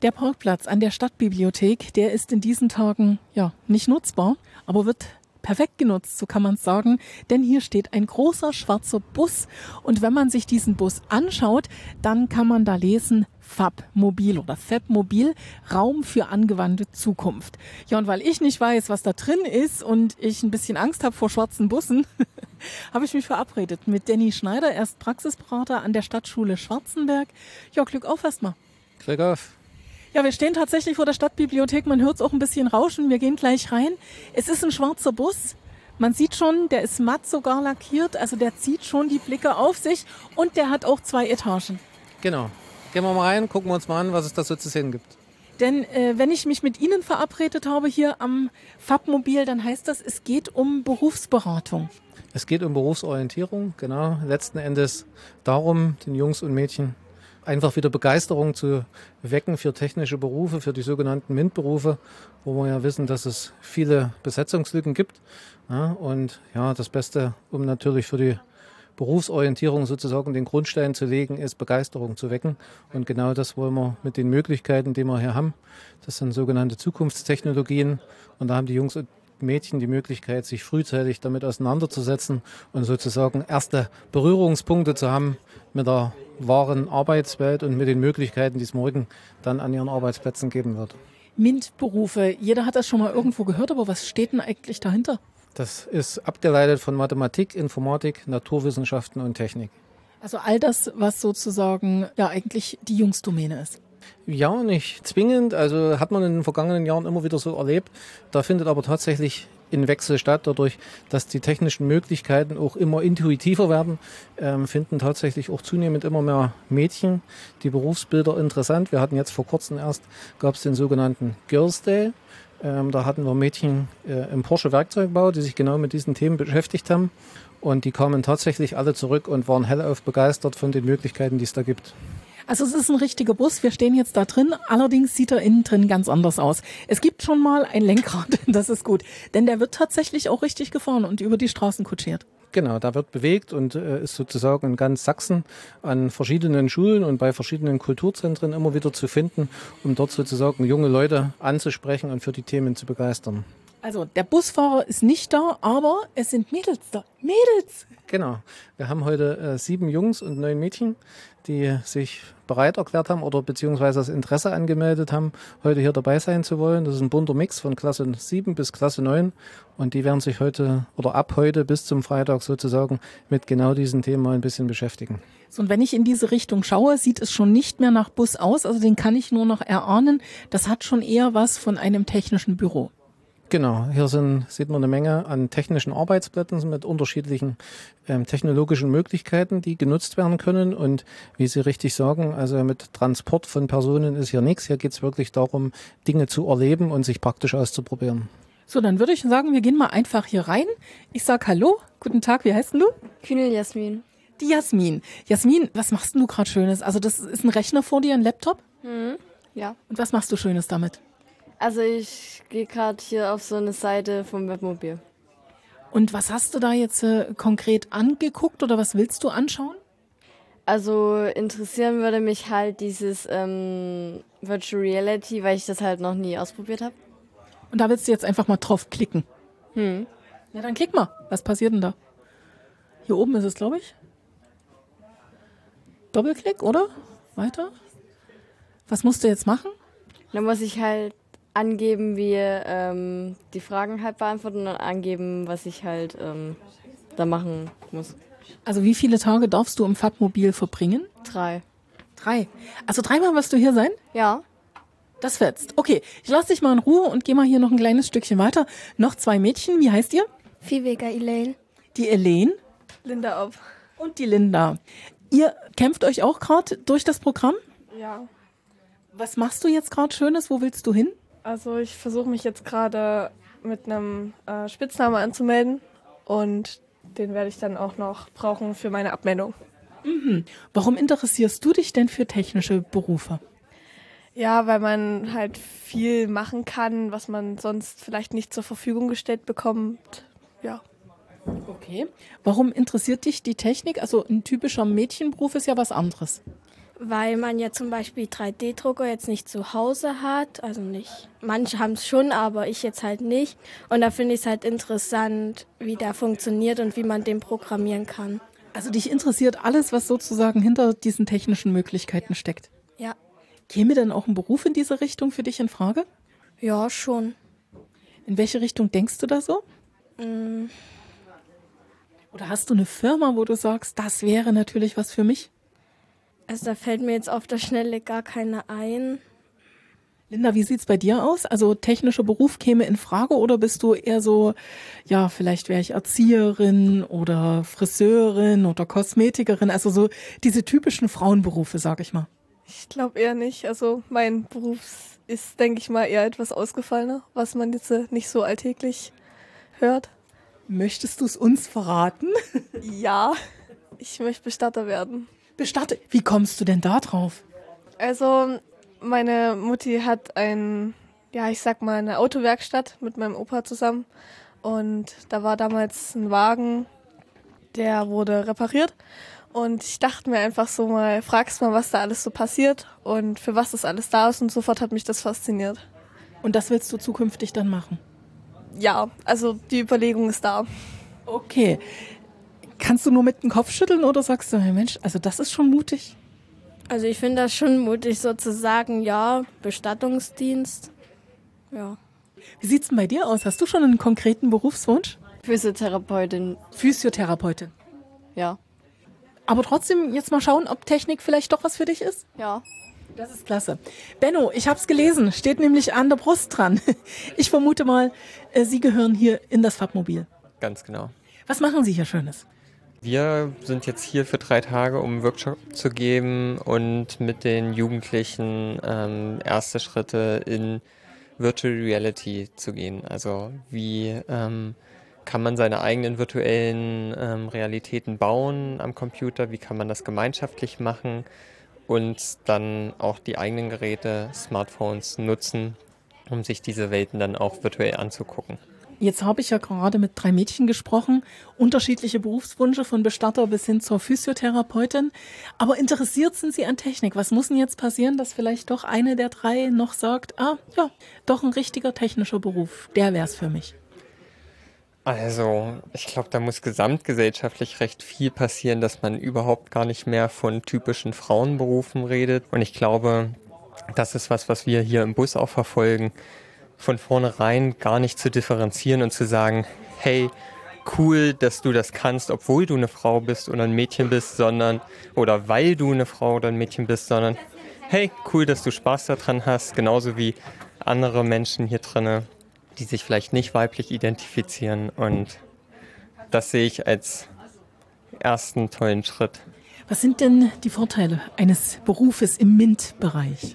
Der Parkplatz an der Stadtbibliothek, der ist in diesen Tagen ja nicht nutzbar, aber wird perfekt genutzt, so kann man es sagen, denn hier steht ein großer schwarzer Bus und wenn man sich diesen Bus anschaut, dann kann man da lesen FAB-Mobil oder FAB-Mobil, Raum für angewandte Zukunft. Ja, und weil ich nicht weiß, was da drin ist und ich ein bisschen Angst habe vor schwarzen Bussen, habe ich mich verabredet mit Danny Schneider, er ist Praxisberater an der Stadtschule Schwarzenberg. Ja, Glück auf erstmal. Glück auf. Ja, wir stehen tatsächlich vor der Stadtbibliothek. Man hört es auch ein bisschen rauschen. Wir gehen gleich rein. Es ist ein schwarzer Bus. Man sieht schon, der ist matt sogar lackiert. Also der zieht schon die Blicke auf sich. Und der hat auch 2 Etagen. Genau. Gehen wir mal rein, gucken wir uns mal an, was es da so zu sehen gibt. Denn wenn ich mich mit Ihnen verabredet habe hier am FAB-Mobil, dann heißt das, es geht um Berufsberatung. Es geht um Berufsorientierung, genau. Letzten Endes darum, den Jungs und Mädchen einfach wieder Begeisterung zu wecken für technische Berufe, für die sogenannten MINT-Berufe, wo wir ja wissen, dass es viele Besetzungslücken gibt. Ja, und ja, das Beste, um natürlich für die Berufsorientierung sozusagen den Grundstein zu legen, ist Begeisterung zu wecken. Und genau das wollen wir mit den Möglichkeiten, die wir hier haben. Das sind sogenannte Zukunftstechnologien. Und da haben die Jungs und Mädchen die Möglichkeit, sich frühzeitig damit auseinanderzusetzen und sozusagen erste Berührungspunkte zu haben mit der wahren Arbeitswelt und mit den Möglichkeiten, die es morgen dann an ihren Arbeitsplätzen geben wird. MINT-Berufe, jeder hat das schon mal irgendwo gehört, aber was steht denn eigentlich dahinter? Das ist abgeleitet von Mathematik, Informatik, Naturwissenschaften und Technik. Also all das, was sozusagen ja eigentlich die Jungsdomäne ist. Ja, nicht zwingend. Also hat man in den vergangenen Jahren immer wieder so erlebt. Da findet aber tatsächlich ein Wechsel statt. Dadurch, dass die technischen Möglichkeiten auch immer intuitiver werden, finden tatsächlich auch zunehmend immer mehr Mädchen die Berufsbilder interessant. Wir hatten jetzt vor kurzem erst, gab es den sogenannten Girls Day. Da hatten wir Mädchen im Porsche Werkzeugbau, die sich genau mit diesen Themen beschäftigt haben. Und die kamen tatsächlich alle zurück und waren hellauf begeistert von den Möglichkeiten, die es da gibt. Also es ist ein richtiger Bus, wir stehen jetzt da drin, allerdings sieht er innen drin ganz anders aus. Es gibt schon mal ein Lenkrad, das ist gut, denn der wird tatsächlich auch richtig gefahren und über die Straßen kutschiert. Genau, da wird bewegt und ist sozusagen in ganz Sachsen an verschiedenen Schulen und bei verschiedenen Kulturzentren immer wieder zu finden, um dort sozusagen junge Leute anzusprechen und für die Themen zu begeistern. Also der Busfahrer ist nicht da, aber es sind Mädels da. Mädels! Genau, wir haben heute 7 Jungs und 9 Mädchen, die sich bereit erklärt haben oder beziehungsweise das Interesse angemeldet haben, heute hier dabei sein zu wollen. Das ist ein bunter Mix von Klasse 7 bis Klasse 9 und die werden sich heute oder ab heute bis zum Freitag sozusagen mit genau diesen Themen mal ein bisschen beschäftigen. So, und wenn ich in diese Richtung schaue, sieht es schon nicht mehr nach Bus aus, also den kann ich nur noch erahnen. Das hat schon eher was von einem technischen Büro. Genau, hier sieht man eine Menge an technischen Arbeitsplätzen mit unterschiedlichen technologischen Möglichkeiten, die genutzt werden können. Und wie Sie richtig sagen, also mit Transport von Personen ist hier nichts. Hier geht es wirklich darum, Dinge zu erleben und sich praktisch auszuprobieren. So, dann würde ich sagen, wir gehen mal einfach hier rein. Ich sag Hallo, guten Tag, wie heißt denn du? Kühnel Jasmin. Die Jasmin. Jasmin, was machst denn du gerade Schönes? Also das ist ein Rechner vor dir, ein Laptop? Ja. Und was machst du Schönes damit? Also ich gehe gerade hier auf so eine Seite vom Webmobil. Und was hast du da jetzt konkret angeguckt oder was willst du anschauen? Also interessieren würde mich halt dieses Virtual Reality, weil ich das halt noch nie ausprobiert habe. Und da willst du jetzt einfach mal drauf klicken. Ja, dann klick mal. Was passiert denn da? Hier oben ist es, glaube ich. Doppelklick, oder? Weiter. Was musst du jetzt machen? Dann muss ich halt angeben, wie die Fragen halt beantworten und dann angeben, was ich halt da machen muss. Also wie viele Tage darfst du im FAB-Mobil verbringen? 3. 3. Also 3-mal wirst du hier sein? Ja. Das fetzt. Okay, ich lasse dich mal in Ruhe und gehe mal hier noch ein kleines Stückchen weiter. Noch 2 Mädchen. Wie heißt ihr? Viehweger Elaine. Die Elaine. Linda Ob. Und die Linda. Ihr kämpft euch auch gerade durch das Programm? Ja. Was machst du jetzt gerade Schönes? Wo willst du hin? Also ich versuche mich jetzt gerade mit einem Spitznamen anzumelden und den werde ich dann auch noch brauchen für meine Abmeldung. Warum interessierst du dich denn für technische Berufe? Ja, weil man halt viel machen kann, was man sonst vielleicht nicht zur Verfügung gestellt bekommt. Ja. Okay. Warum interessiert dich die Technik? Also ein typischer Mädchenberuf ist ja was anderes. weil man ja zum Beispiel 3D-Drucker jetzt nicht zu Hause hat, also nicht. Manche haben es schon, aber ich jetzt halt nicht. Und da finde ich es halt interessant, wie der funktioniert und wie man den programmieren kann. Also dich interessiert alles, was sozusagen hinter diesen technischen Möglichkeiten steckt. Ja. Käme denn auch ein Beruf in diese Richtung für dich in Frage? Ja, schon. In welche Richtung denkst du da so? Oder hast du eine Firma, wo du sagst, das wäre natürlich was für mich? Also da fällt mir jetzt auf der Schnelle gar keine ein. Linda, wie sieht's bei dir aus? Also technischer Beruf käme in Frage oder bist du eher so, ja, vielleicht wäre ich Erzieherin oder Friseurin oder Kosmetikerin, also so diese typischen Frauenberufe, sag ich mal. Ich glaube eher nicht. Also mein Beruf ist, denke ich mal, eher etwas ausgefallener, was man jetzt nicht so alltäglich hört. Möchtest du es uns verraten? Ja, ich möchte Bestatter werden. Bestatte. Wie kommst du denn da drauf? Also meine Mutti hat eine Autowerkstatt mit meinem Opa zusammen. Und da war damals ein Wagen, der wurde repariert. Und ich dachte mir einfach so mal, fragst mal, was da alles so passiert und für was das alles da ist. Und sofort hat mich das fasziniert. Und das willst du zukünftig dann machen? Ja, also die Überlegung ist da. Okay. Kannst du nur mit dem Kopf schütteln oder sagst du, hey Mensch, also das ist schon mutig? Also ich finde das schon mutig sozusagen, ja, Bestattungsdienst, ja. Wie sieht's denn bei dir aus? Hast du schon einen konkreten Berufswunsch? Physiotherapeutin, Physiotherapeutin. ja. Aber trotzdem jetzt mal schauen, ob Technik vielleicht doch was für dich ist? Ja. Das ist klasse. Benno, ich hab's gelesen, steht nämlich an der Brust dran. Ich vermute mal, Sie gehören hier in das Fabmobil. Ganz genau. Was machen Sie hier Schönes? Wir sind jetzt hier für 3 Tage, um einen Workshop zu geben und mit den Jugendlichen erste Schritte in Virtual Reality zu gehen. Also wie kann man seine eigenen virtuellen Realitäten bauen am Computer, wie kann man das gemeinschaftlich machen und dann auch die eigenen Geräte, Smartphones nutzen, um sich diese Welten dann auch virtuell anzugucken. Jetzt habe ich ja gerade mit 3 Mädchen gesprochen, unterschiedliche Berufswünsche von Bestatter bis hin zur Physiotherapeutin. Aber interessiert sind Sie an Technik? Was muss denn jetzt passieren, dass vielleicht doch eine der 3 noch sagt, doch ein richtiger technischer Beruf, der wär's für mich? Also, ich glaube, da muss gesamtgesellschaftlich recht viel passieren, dass man überhaupt gar nicht mehr von typischen Frauenberufen redet. Und ich glaube, das ist was wir hier im Bus auch verfolgen, von vornherein gar nicht zu differenzieren und zu sagen, hey, cool, dass du das kannst, obwohl du eine Frau bist oder ein Mädchen bist, oder weil du eine Frau oder ein Mädchen bist, sondern hey, cool, dass du Spaß daran hast, genauso wie andere Menschen hier drinne, die sich vielleicht nicht weiblich identifizieren, und das sehe ich als ersten tollen Schritt. Was sind denn die Vorteile eines Berufes im MINT-Bereich?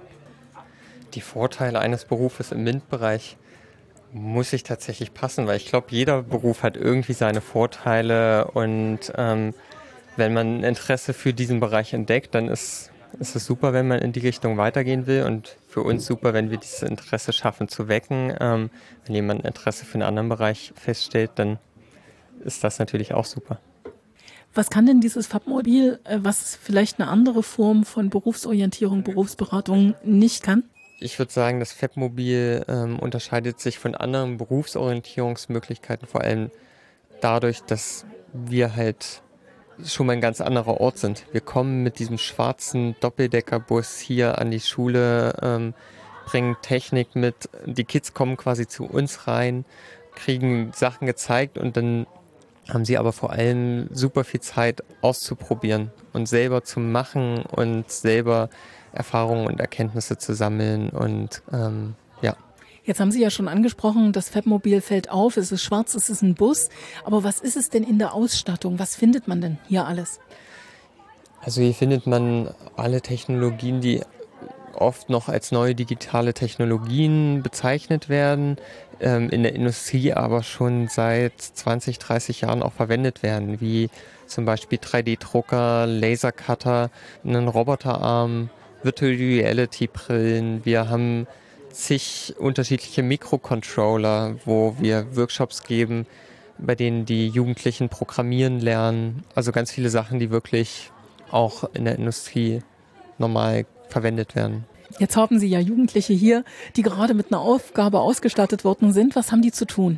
Die Vorteile eines Berufes im MINT-Bereich muss ich tatsächlich passen, weil ich glaube, jeder Beruf hat irgendwie seine Vorteile, und wenn man ein Interesse für diesen Bereich entdeckt, dann ist es super, wenn man in die Richtung weitergehen will, und für uns super, wenn wir dieses Interesse schaffen zu wecken. Wenn jemand ein Interesse für einen anderen Bereich feststellt, dann ist das natürlich auch super. Was kann denn dieses Fabmobil, was vielleicht eine andere Form von Berufsorientierung, Berufsberatung nicht kann? Ich würde sagen, das Fabmobil unterscheidet sich von anderen Berufsorientierungsmöglichkeiten vor allem dadurch, dass wir halt schon mal ein ganz anderer Ort sind. Wir kommen mit diesem schwarzen Doppeldeckerbus hier an die Schule, bringen Technik mit. Die Kids kommen quasi zu uns rein, kriegen Sachen gezeigt, und dann haben sie aber vor allem super viel Zeit auszuprobieren und selber zu machen und selber Erfahrungen und Erkenntnisse zu sammeln, und ja. Jetzt haben Sie ja schon angesprochen, das Fabmobil fällt auf, es ist schwarz, es ist ein Bus. Aber was ist es denn in der Ausstattung? Was findet man denn hier alles? Also hier findet man alle Technologien, die oft noch als neue digitale Technologien bezeichnet werden, in der Industrie aber schon seit 20, 30 Jahren auch verwendet werden, wie zum Beispiel 3D-Drucker, Lasercutter, einen Roboterarm, Virtual Reality Brillen. Wir haben zig unterschiedliche Mikrocontroller, wo wir Workshops geben, bei denen die Jugendlichen programmieren lernen. Also ganz viele Sachen, die wirklich auch in der Industrie normal verwendet werden. Jetzt haben Sie ja Jugendliche hier, die gerade mit einer Aufgabe ausgestattet worden sind. Was haben die zu tun?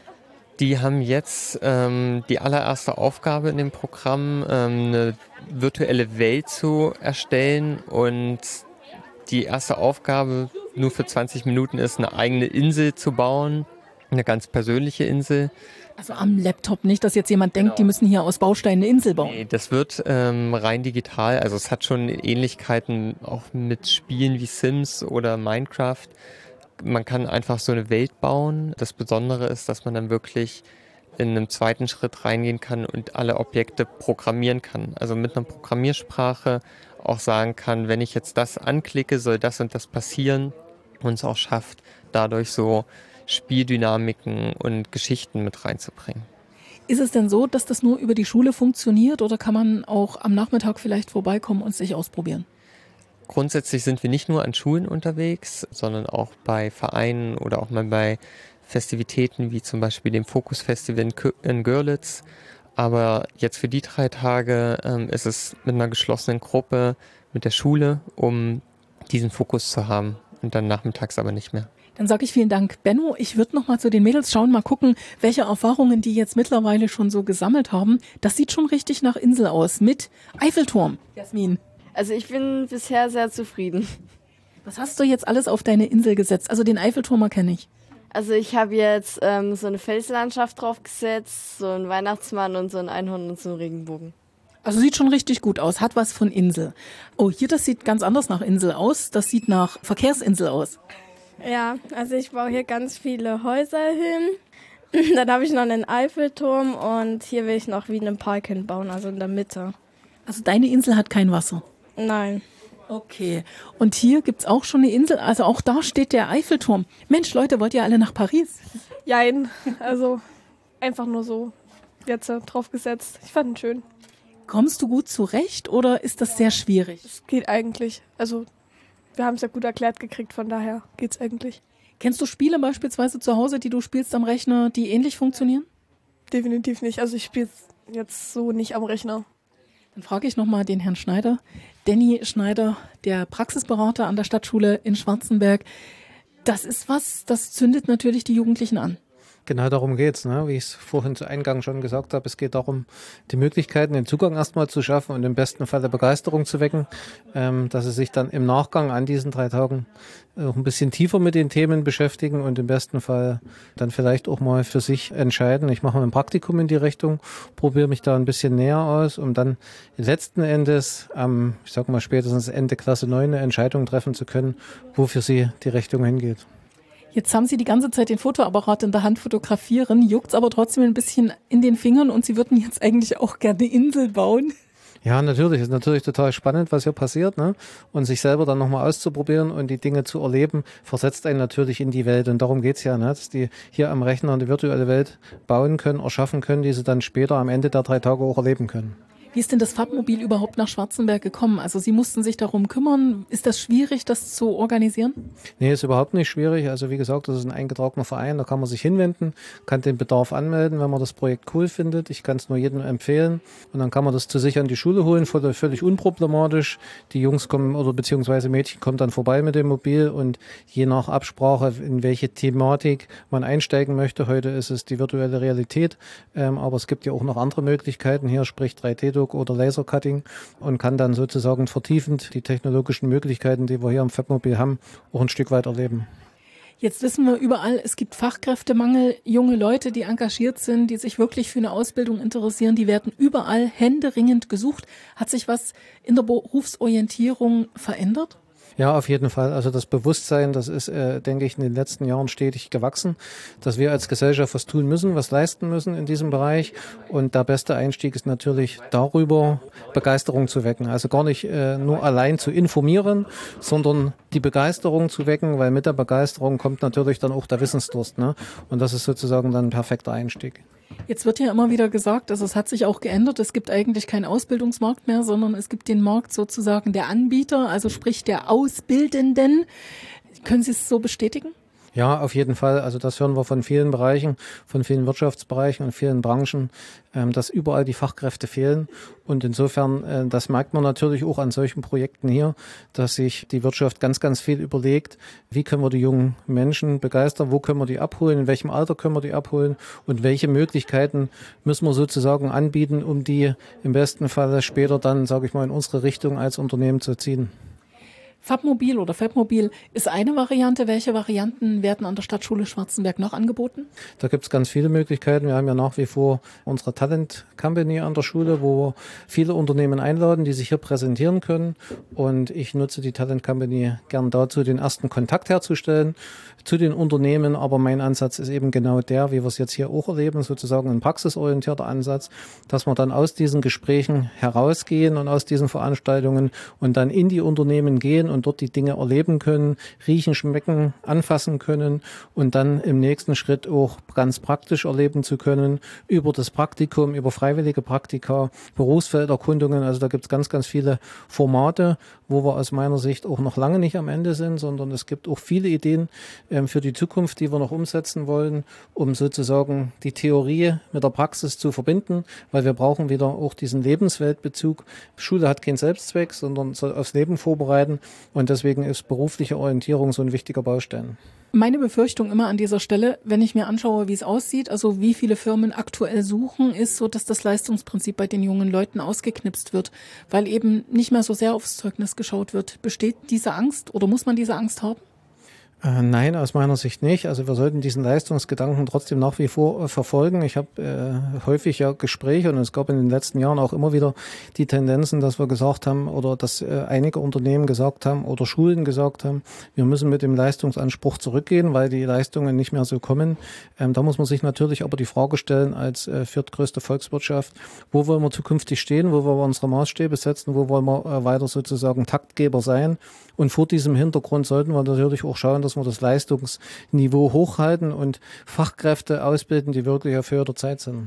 Die haben jetzt die allererste Aufgabe in dem Programm, eine virtuelle Welt zu erstellen. Und die erste Aufgabe nur für 20 Minuten ist, eine eigene Insel zu bauen, eine ganz persönliche Insel. Also am Laptop, nicht, dass jetzt jemand denkt, die müssen hier aus Bausteinen eine Insel bauen. Nee, das wird rein digital, also es hat schon Ähnlichkeiten auch mit Spielen wie Sims oder Minecraft. Man kann einfach so eine Welt bauen. Das Besondere ist, dass man dann wirklich in einem zweiten Schritt reingehen kann und alle Objekte programmieren kann. Also mit einer Programmiersprache auch sagen kann, wenn ich jetzt das anklicke, soll das und das passieren, und es auch schafft, dadurch so Spieldynamiken und Geschichten mit reinzubringen. Ist es denn so, dass das nur über die Schule funktioniert oder kann man auch am Nachmittag vielleicht vorbeikommen und sich ausprobieren? Grundsätzlich sind wir nicht nur an Schulen unterwegs, sondern auch bei Vereinen oder auch mal bei Festivitäten wie zum Beispiel dem Focus Festival in Görlitz. Aber jetzt für die 3 Tage ist es mit einer geschlossenen Gruppe mit der Schule, um diesen Fokus zu haben und dann nachmittags aber nicht mehr. Dann sage ich vielen Dank, Benno. Ich würde noch mal zu den Mädels schauen, mal gucken, welche Erfahrungen die jetzt mittlerweile schon so gesammelt haben. Das sieht schon richtig nach Insel aus mit Eiffelturm. Jasmin. Also ich bin bisher sehr zufrieden. Was hast du jetzt alles auf deine Insel gesetzt? Also den Eiffelturm erkenne ich. Also ich habe jetzt so eine Felslandschaft draufgesetzt, so einen Weihnachtsmann und so ein Einhorn und so einen Regenbogen. Also sieht schon richtig gut aus, hat was von Insel. Oh, hier, das sieht ganz anders nach Insel aus. Das sieht nach Verkehrsinsel aus. Ja, also ich baue hier ganz viele Häuser hin. Dann habe ich noch einen Eiffelturm und hier will ich noch wie einen Park hinbauen, also in der Mitte. Also deine Insel hat kein Wasser? Nein. Okay. Und hier gibt's auch schon eine Insel, also auch da steht der Eiffelturm. Mensch, Leute, wollt ihr alle nach Paris? Jein, also einfach nur so jetzt drauf gesetzt. Ich fand ihn schön. Kommst du gut zurecht oder ist das sehr schwierig? Es geht eigentlich. Also wir haben es ja gut erklärt gekriegt, von daher geht's eigentlich. Kennst du Spiele beispielsweise zu Hause, die du spielst am Rechner, die ähnlich funktionieren? Definitiv nicht. Also ich spiele jetzt so nicht am Rechner. Dann frage ich nochmal den Herrn Schneider. Danny Schneider, der Praxisberater an der Stadtschule in Schwarzenberg. Das ist was, das zündet natürlich die Jugendlichen an. Genau darum geht's, ne? Wie ich es vorhin zu Eingang schon gesagt habe. Es geht darum, die Möglichkeiten, den Zugang erstmal zu schaffen und im besten Fall der Begeisterung zu wecken, dass sie sich dann im Nachgang an diesen 3 Tagen auch ein bisschen tiefer mit den Themen beschäftigen und im besten Fall dann vielleicht auch mal für sich entscheiden. Ich mache mal ein Praktikum in die Richtung, probiere mich da ein bisschen näher aus, um dann letzten Endes ich sag mal spätestens Ende Klasse 9 eine Entscheidung treffen zu können, wo für sie die Richtung hingeht. Jetzt haben Sie die ganze Zeit den Fotoapparat in der Hand fotografieren, juckt's aber trotzdem ein bisschen in den Fingern und Sie würden jetzt eigentlich auch gerne eine Insel bauen. Ja, natürlich. Ist natürlich total spannend, was hier passiert, ne? Und sich selber dann nochmal auszuprobieren und die Dinge zu erleben, versetzt einen natürlich in die Welt. Und darum geht's ja, ne? Dass die hier am Rechner eine virtuelle Welt bauen können, erschaffen können, die sie dann später am Ende der 3 Tage auch erleben können. Wie ist denn das Fabmobil überhaupt nach Schwarzenberg gekommen? Also Sie mussten sich darum kümmern. Ist das schwierig, das zu organisieren? Nee, ist überhaupt nicht schwierig. Also wie gesagt, das ist ein eingetragener Verein, da kann man sich hinwenden, kann den Bedarf anmelden, wenn man das Projekt cool findet. Ich kann es nur jedem empfehlen. Und dann kann man das zu sich an die Schule holen, völlig unproblematisch. Die Jungs kommen oder beziehungsweise Mädchen kommen dann vorbei mit dem Mobil und je nach Absprache, in welche Thematik man einsteigen möchte. Heute ist es die virtuelle Realität, aber es gibt ja auch noch andere Möglichkeiten hier, sprich 3D-Druck oder Lasercutting und kann dann sozusagen vertiefend die technologischen Möglichkeiten, die wir hier am Fabmobil haben, auch ein Stück weit erleben. Jetzt wissen wir überall, es gibt Fachkräftemangel, junge Leute, die engagiert sind, die sich wirklich für eine Ausbildung interessieren, die werden überall händeringend gesucht. Hat sich was in der Berufsorientierung verändert? Ja, auf jeden Fall. Also das Bewusstsein, das ist, denke ich, in den letzten Jahren stetig gewachsen, dass wir als Gesellschaft was tun müssen, was leisten müssen in diesem Bereich. Und der beste Einstieg ist natürlich darüber, Begeisterung zu wecken. Also gar nicht nur allein zu informieren, sondern die Begeisterung zu wecken, weil mit der Begeisterung kommt natürlich dann auch der Wissensdurst, ne? Und das ist sozusagen dann ein perfekter Einstieg. Jetzt wird ja immer wieder gesagt, also es hat sich auch geändert, es gibt eigentlich keinen Ausbildungsmarkt mehr, sondern es gibt den Markt sozusagen der Anbieter, also sprich der Ausbildenden. Können Sie es so bestätigen? Ja, auf jeden Fall. Also das hören wir von vielen Bereichen, von vielen Wirtschaftsbereichen und vielen Branchen, dass überall die Fachkräfte fehlen. Und insofern, das merkt man natürlich auch an solchen Projekten hier, dass sich die Wirtschaft ganz, ganz viel überlegt, wie können wir die jungen Menschen begeistern, wo können wir die abholen, in welchem Alter können wir die abholen und welche Möglichkeiten müssen wir sozusagen anbieten, um die im besten Fall später dann, sage ich mal, in unsere Richtung als Unternehmen zu ziehen. Fabmobil oder Fabmobil ist eine Variante. Welche Varianten werden an der Stadtschule Schwarzenberg noch angeboten? Da gibt es ganz viele Möglichkeiten. Wir haben ja nach wie vor unsere Talent Company an der Schule, wo wir viele Unternehmen einladen, die sich hier präsentieren können. Und ich nutze die Talent Company gern dazu, den ersten Kontakt herzustellen zu den Unternehmen. Aber mein Ansatz ist eben genau der, wie wir es jetzt hier auch erleben, sozusagen ein praxisorientierter Ansatz, dass wir dann aus diesen Gesprächen herausgehen und aus diesen Veranstaltungen und dann in die Unternehmen gehen und dort die Dinge erleben können, riechen, schmecken, anfassen können und dann im nächsten Schritt auch ganz praktisch erleben zu können über das Praktikum, über freiwillige Praktika, Berufsfelderkundungen. Also da gibt es ganz, ganz viele Formate, wo wir aus meiner Sicht auch noch lange nicht am Ende sind, sondern es gibt auch viele Ideen für die Zukunft, die wir noch umsetzen wollen, um sozusagen die Theorie mit der Praxis zu verbinden, weil wir brauchen wieder auch diesen Lebensweltbezug. Schule hat keinen Selbstzweck, sondern soll aufs Leben vorbereiten. Und deswegen ist berufliche Orientierung so ein wichtiger Baustein. Meine Befürchtung immer an dieser Stelle, wenn ich mir anschaue, wie es aussieht, also wie viele Firmen aktuell suchen, ist so, dass das Leistungsprinzip bei den jungen Leuten ausgeknipst wird, weil eben nicht mehr so sehr aufs Zeugnis geschaut wird. Besteht diese Angst oder muss man diese Angst haben? Nein, aus meiner Sicht nicht. Also wir sollten diesen Leistungsgedanken trotzdem nach wie vor verfolgen. Ich habe häufig ja Gespräche und es gab in den letzten Jahren auch immer wieder die Tendenzen, dass wir gesagt haben oder dass einige Unternehmen gesagt haben oder Schulen gesagt haben, wir müssen mit dem Leistungsanspruch zurückgehen, weil die Leistungen nicht mehr so kommen. Da muss man sich natürlich aber die Frage stellen als viertgrößte Volkswirtschaft, wo wollen wir zukünftig stehen, wo wollen wir unsere Maßstäbe setzen, wo wollen wir weiter sozusagen Taktgeber sein. Und vor diesem Hintergrund sollten wir natürlich auch schauen, dass wir das Leistungsniveau hochhalten und Fachkräfte ausbilden, die wirklich auf höherer Zeit sind.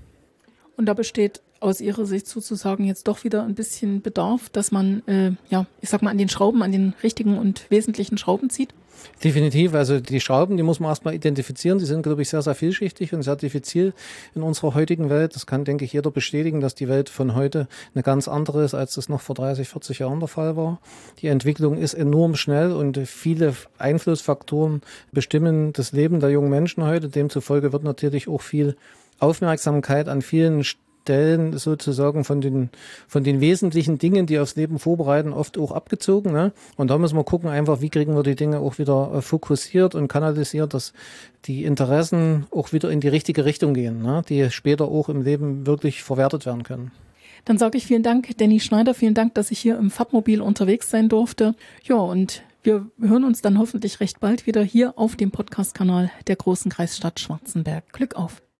Und da besteht aus Ihrer Sicht sozusagen jetzt doch wieder ein bisschen Bedarf, dass man, ich sag mal, an den richtigen und wesentlichen Schrauben zieht? Definitiv, also die Schrauben, die muss man erstmal identifizieren. Die sind, glaube ich, sehr, sehr vielschichtig und sehr diffizil in unserer heutigen Welt. Das kann, denke ich, jeder bestätigen, dass die Welt von heute eine ganz andere ist, als das noch vor 30, 40 Jahren der Fall war. Die Entwicklung ist enorm schnell und viele Einflussfaktoren bestimmen das Leben der jungen Menschen heute. Demzufolge wird natürlich auch viel Aufmerksamkeit an vielen Stellen sozusagen von den wesentlichen Dingen, die aufs Leben vorbereiten, oft auch abgezogen. Ne? Und da müssen wir gucken einfach, wie kriegen wir die Dinge auch wieder fokussiert und kanalisiert, dass die Interessen auch wieder in die richtige Richtung gehen, ne? Die später auch im Leben wirklich verwertet werden können. Dann sage ich vielen Dank, Danny Schneider, vielen Dank, dass ich hier im Fabmobil unterwegs sein durfte. Ja, und wir hören uns dann hoffentlich recht bald wieder hier auf dem Podcast-Kanal der Großen Kreisstadt Schwarzenberg. Glück auf!